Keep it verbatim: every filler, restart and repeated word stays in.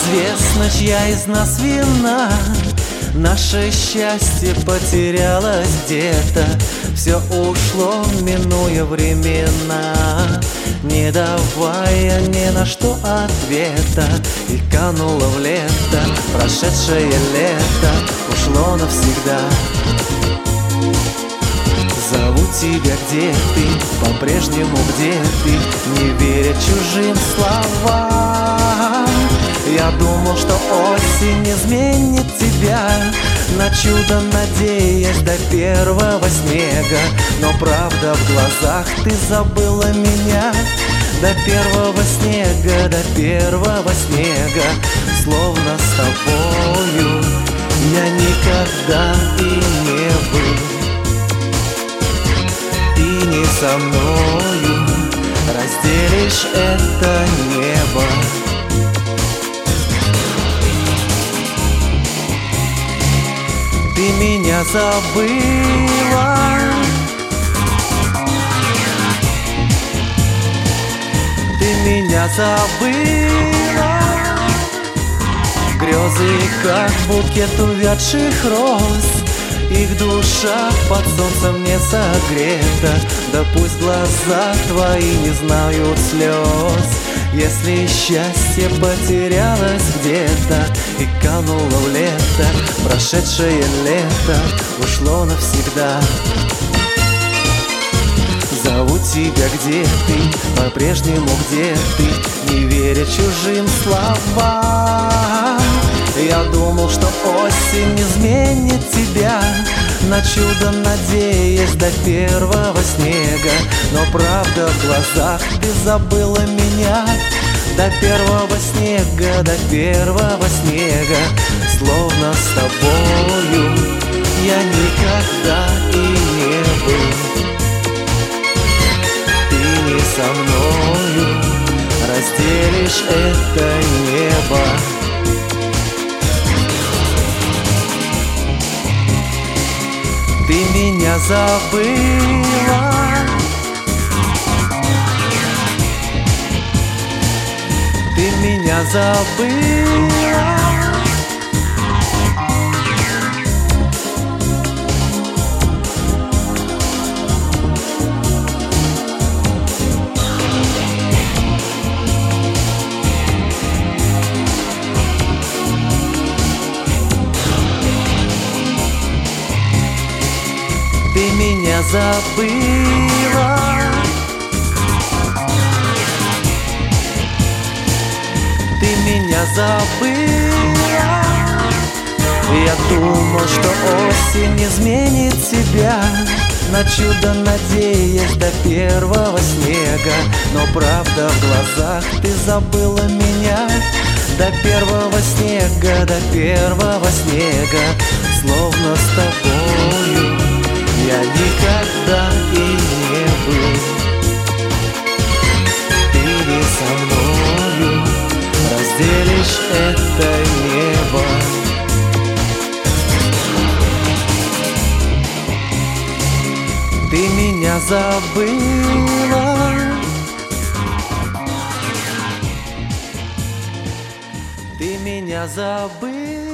Неизвестно, чья из нас вина. Наше счастье потерялось где-то. Все ушло, минуя времена, не давая ни на что ответа. И кануло в лето, прошедшее лето ушло навсегда. Зову тебя, где ты, по-прежнему где ты, не веря чужим словам. Я думал, что осень изменит тебя, на чудо надеясь до первого снега. Но правда в глазах, ты забыла меня. До первого снега, до первого снега, словно с тобою я никогда и не был. И не со мною разделишь это небо. Ты меня забыла, ты меня забыла. Грезы, как букет увядших роз, их душа под солнцем не согрета. Да пусть глаза твои не знают слез, если счастье потерялось где-то и кануло в лето, прошедшее лето ушло навсегда. Зову тебя, где ты, по-прежнему где ты, не веря чужим словам. Я думал, что осень изменит тебя, на чудо надеясь до первого снега. Но правда в глазах, ты забыла меня. До первого снега, до первого снега, словно с тобою я никогда и не был. Ты не со мною разделишь это небо. Ты меня забыла, ты меня забыла. Ты меня забыла, ты меня забыла. Я думал, что осень изменит тебя, на чудо надеясь до первого снега. Но правда в глазах, ты забыла меня. До первого снега, до первого снега, словно с тобою я никогда и не был. Ты не со мною разделишь это небо. Ты меня забыла, ты меня забыла.